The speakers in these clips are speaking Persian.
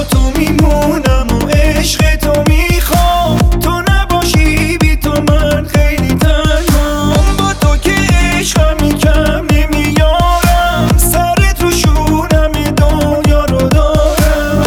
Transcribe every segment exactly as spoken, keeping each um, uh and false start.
با تو میمونم و عشق تو میخوام، تو نباشی بی تو من خیلی تنهام. با تو که عشقمی کم نمیارم، سر تو شونم دنیا رو دارم.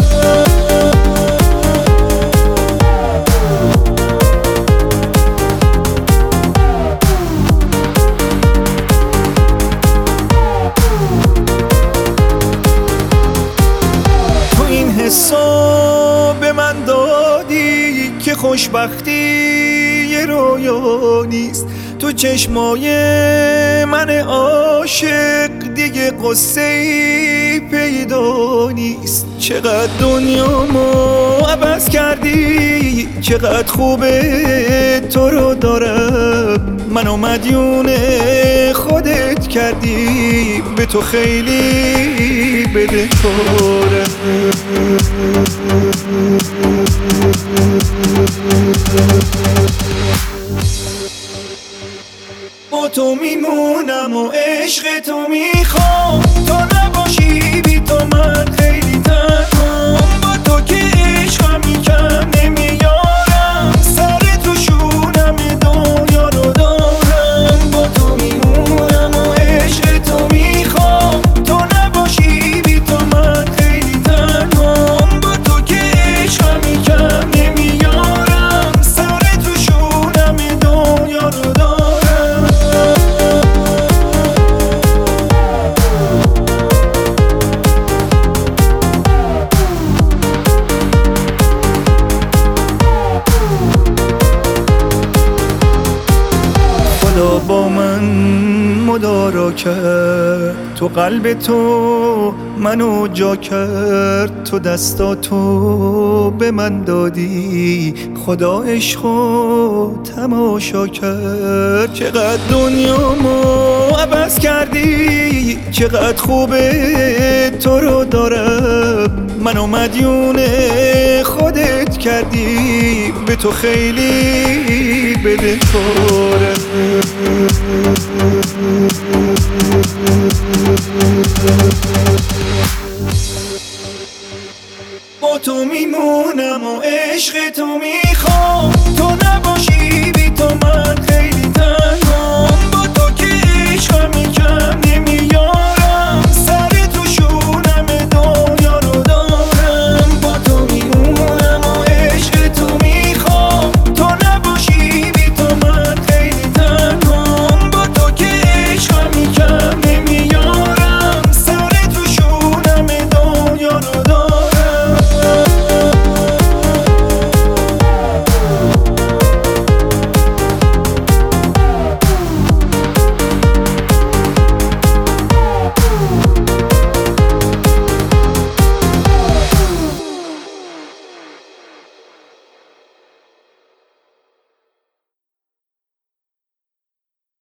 تو این حسا به من دادی که خوشبختی یه رویا نیست. تو چشمای من عاشق دیگه قصه ای پیدا نیست. چقدر دنیامو عوض کردی، چقدر خوبه تو رو دارم. منو مدیون خودت کردی، به تو خیلی بدهکارم. با تو میمونم و عشق تو میخوام، تو نباشی بی تو من خیلی تنهام. با تو که عشقمی کم نمیارم، سر تو شونم دنیا رو دارم. با تو میمونم و عشق تو میخوام، تو نباشی بی تو من خیلی تنهام. با تو که عشقمی کم نمیارم، سر تو شونم دنیا رو دارم. خدا با من مدارا کرد، تو قلب تو منو جا کرد. تو دستاتو به من دادی، خدا عشقو تماشا کرد. چقدر دنیامو عوض کردی، چقدر خوبه تو رو دارم. منو مدیون خودت کردی، به تو خیلی بدهکارم. با تو میمونم و عشق تو میخوام، تو نباشی